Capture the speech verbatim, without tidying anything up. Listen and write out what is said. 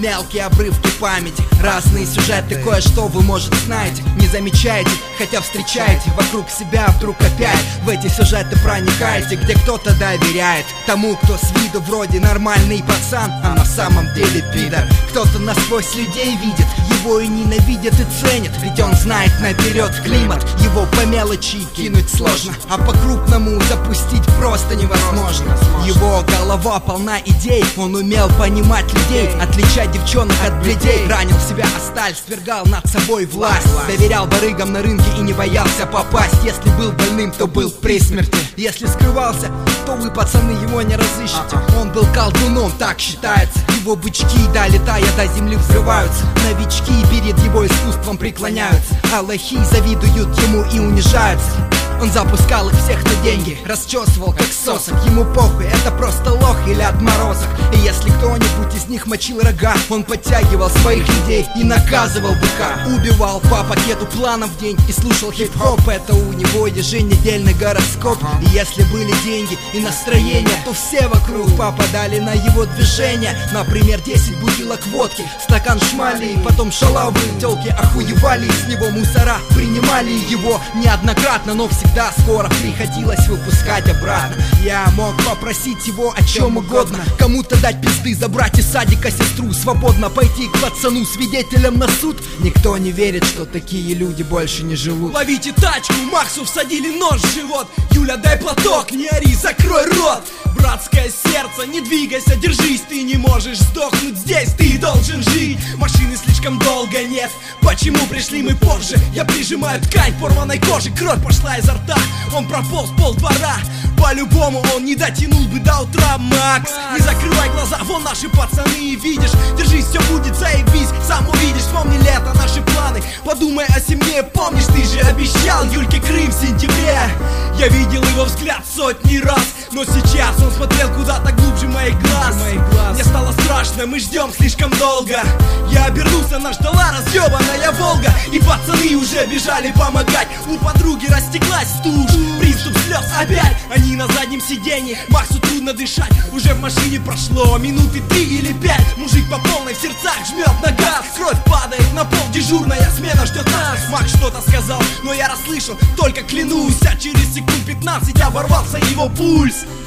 мелкие обрывки памяти, разные сюжеты, кое-что вы, может, знаете, не замечаете, хотя встречаете вокруг себя вдруг опять в эти сюжеты проникаете, где кто-то доверяет тому, кто с виду вроде нормальный пацан, а на самом деле пидор. Кто-то насквозь людей видит, его и ненавидит и ценит, ведь он знает наперед климат, его по мелочи кинуть сложно, а по-крупному запустить просто невозможно. Его голова полна идей, он умел понимать людей, отличать девчонок от бледей, ранил себя о сталь, свергал над собой власть, доверял барыгам на рынке и не боялся попасть. Если был больным, то был при смерти, если скрывался, то вы, пацаны, его не разыщете. Он был колдуном, так считается, его бычки, долетая до земли, взрываются. Новички перед его искусством преклоняются, а лохи завидуют ему и унижаются. Он запускал их всех на деньги, расчесывал как сосок. Ему похуй, это просто лох или отморозок. И если кто-нибудь из них мочил рога, он подтягивал своих людей и наказывал быка. Убивал по пакету планов в день и слушал хип-хоп. Это у него еженедельный гороскоп. И если были деньги и настроение, то все вокруг попадали на его движение. Например, десять бутылок водки, стакан шмали, потом шалавы. Телки охуевали, с него мусора принимали его неоднократно, но всегда Всегда скоро приходилось выпускать обратно. Я мог попросить его о чем угодно, кому-то дать пизды, забрать из садика сестру, свободно пойти к пацану свидетелем на суд. Никто не верит, что такие люди больше не живут. Ловите тачку, Максу всадили нож в живот. Юля, дай платок, не ори, закрой рот. Братское сердце, не двигайся, держись. Ты не можешь сдохнуть здесь, ты должен жить. Машины слишком долго нет, почему пришли мы позже? Я прижимаю ткань порванной кожи, кровь пошла изо рта. Он прополз полдвора, по-любому он не дотянул бы до утра. Макс, не закрывай глаза, вон наши пацаны, видишь. Держись, все будет, заебись, сам увидишь. Вспомни лето, наши планы, подумай о семье. Помнишь, ты же обещал Юльке Крым в сентябре. Я видел его взгляд сотни раз, но сейчас он смотрел куда-то глубже моих глаз. Мне стало страшно, мы ждем слишком долго. Я обернулся, нас ждала разъебанная Волга, и пацаны уже бежали помогать. У подруги растеклась тушь, приступ слез опять. Они на заднем сиденье, Максу трудно дышать. Уже в машине прошло минуты три или пять. Мужик по полной в сердцах жмет на газ. Кровь падает на пол, дежурная смена ждет нас. Макс что-то сказал, но я расслышал, только клянусь, а через секунд пятнадцать оборвался его пульс.